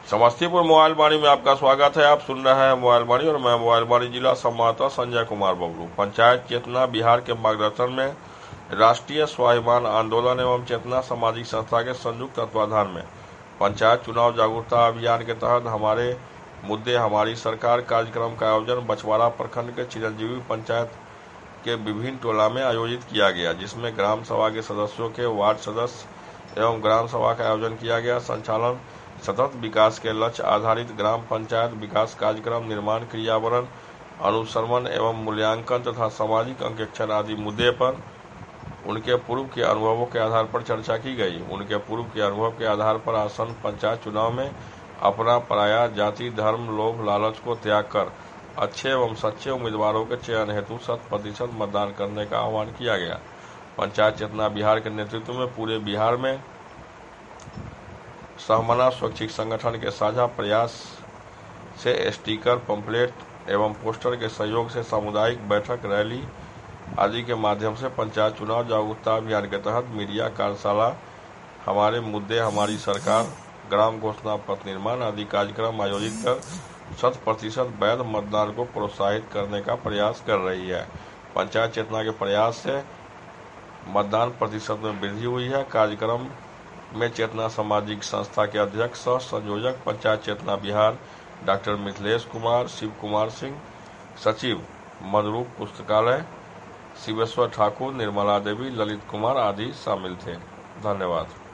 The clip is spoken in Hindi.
समस्तीपुर मोबाइल वाणी में आपका स्वागत है। आप सुन रहे हैं मोबाइल वाणी और मैं मोबाइल वाणी जिला संवाददाता संजय कुमार बबलू। पंचायत चेतना बिहार के मार्गदर्शन में राष्ट्रीय स्वाभिमान आंदोलन एवं चेतना सामाजिक संस्था के संयुक्त तत्वाधान में पंचायत चुनाव जागरूकता अभियान के तहत हमारे मुद्दे हमारी सरकार कार्यक्रम का आयोजन बछवाड़ा प्रखंड के चिरंजीवी पंचायत के विभिन्न टोला में आयोजित किया गया, जिसमें ग्राम सभा के सदस्यों के वार्ड सदस्य एवं ग्राम सभा का आयोजन किया गया। संचालन सतत विकास के लक्ष्य आधारित ग्राम पंचायत विकास कार्यक्रम, निर्माण, क्रियान्वयन, अनुश्रवण एवं मूल्यांकन तथा सामाजिक अंकेक्षण आदि मुद्दे पर उनके पूर्व के अनुभवों के आधार पर चर्चा की गई। उनके पूर्व के अनुभव के आधार पर आसन्न पंचायत चुनाव में अपना पराया जाति, धर्म, लोभ, लालच को त्याग कर अच्छे एवं सच्चे उम्मीदवारों के चयन हेतु 100% मतदान करने का आह्वान किया गया। पंचायत चेतना बिहार के नेतृत्व में पूरे बिहार में सहमना स्वैच्छिक संगठन के साझा प्रयास से स्टिकर, पंपलेट एवं पोस्टर के सहयोग से सामुदायिक बैठक, रैली आदि के माध्यम से पंचायत चुनाव जागरूकता अभियान के तहत मीडिया कार्यशाला, हमारे मुद्दे हमारी सरकार, ग्राम घोषणा पत्र निर्माण आदि कार्यक्रम आयोजित कर 100% वैध मतदान को प्रोत्साहित करने का प्रयास कर रही है। पंचायत चेतना के प्रयास से मतदान प्रतिशत में वृद्धि हुई है। कार्यक्रम में चेतना सामाजिक संस्था के अध्यक्ष सह संयोजक पंचायत चेतना बिहार डॉक्टर मिथिलेश कुमार, शिव कुमार सिंह, सचिव मनरूप पुस्तकालय शिवेश्वर ठाकुर, निर्मला देवी, ललित कुमार आदि शामिल थे। धन्यवाद।